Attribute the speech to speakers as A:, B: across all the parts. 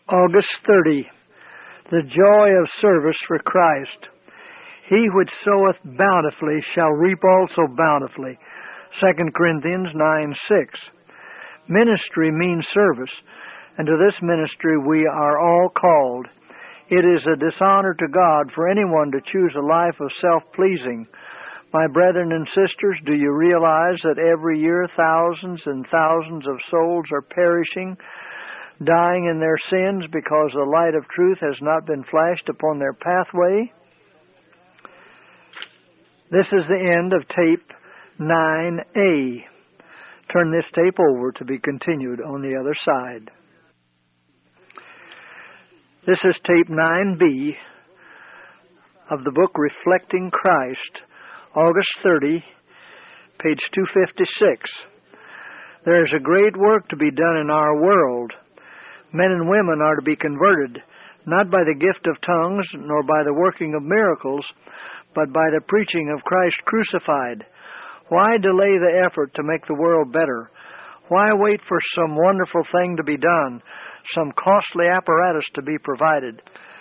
A: August 30. The joy of service for Christ. He which soweth bountifully shall reap also bountifully. 2 Corinthians 9:6. Ministry means service, and to this ministry we are all called. It is a dishonor to God for anyone to choose a life of self-pleasing. My brethren and sisters, do you realize that every year thousands and thousands of souls are perishing, dying in their sins because the light of truth has not been flashed upon their pathway? This is the end of tape 9A. Turn this tape over to be continued on the other side. This is tape 9B of the book Reflecting Christ, August 30, page 256. There is a great work to be done in our world. Men and women are to be converted, not by the gift of tongues, nor by the working of miracles, but by the preaching of Christ crucified. Why delay the effort to make the world better? Why wait for some wonderful thing to be done, some costly apparatus to be provided?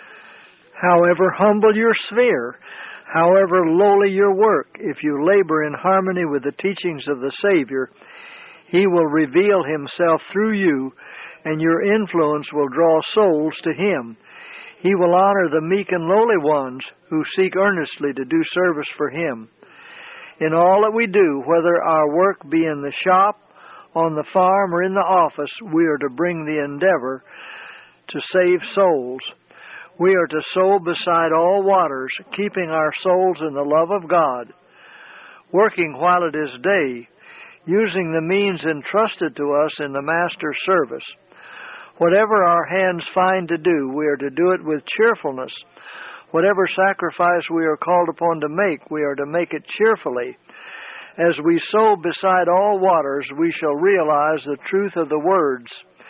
A: However humble your sphere, however lowly your work, if you labor in harmony with the teachings of the Savior, He will reveal Himself through you, and your influence will draw souls to Him. He will honor the meek and lowly ones who seek earnestly to do service for Him. In all that we do, whether our work be in the shop, on the farm, or in the office, we are to bring the endeavor to save souls. We are to sow beside all waters, keeping our souls in the love of God, working while it is day, using the means entrusted to us in the Master's service. Whatever our hands find to do, we are to do it with cheerfulness. Whatever sacrifice we are called upon to make, we are to make it cheerfully. As we sow beside all waters, we shall realize the truth of the words,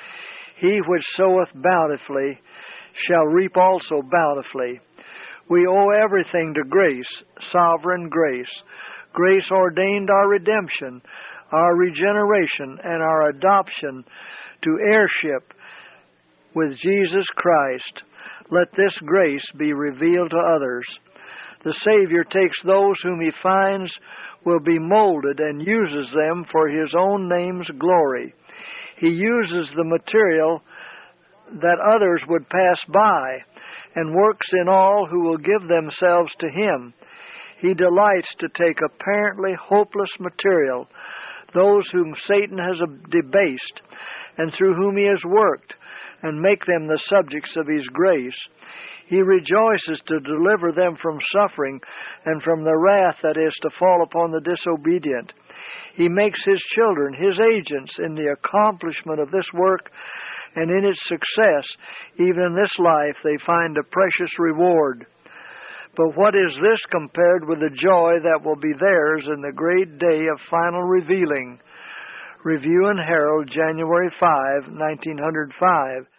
A: He which soweth bountifully shall reap also bountifully. We owe everything to grace, sovereign grace. Grace ordained our redemption, our regeneration, and our adoption to heirship with Jesus Christ. Let this grace be revealed to others. The Savior takes those whom He finds will be molded and uses them for His own name's glory. He uses the material that others would pass by and works in all who will give themselves to Him. He delights to take apparently hopeless material, those whom Satan has debased and through whom he has worked, and make them the subjects of His grace. He rejoices to deliver them from suffering and from the wrath that is to fall upon the disobedient. He makes His children His agents in the accomplishment of this work, and in its success, even in this life, they find a precious reward. But what is this compared with the joy that will be theirs in the great day of final revealing? Review and Herald, January 5, 1905.